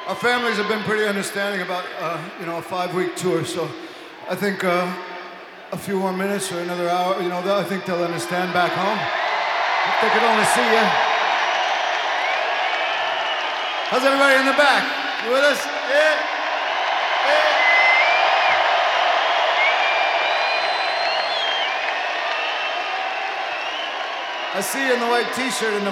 Our families have been pretty understanding about, a 5-week tour, so I think a few more minutes or another hour, I think they'll understand back home. If they could only see you. How's everybody in the back? You with us? Yeah. Yeah. I see you in the white t-shirt in the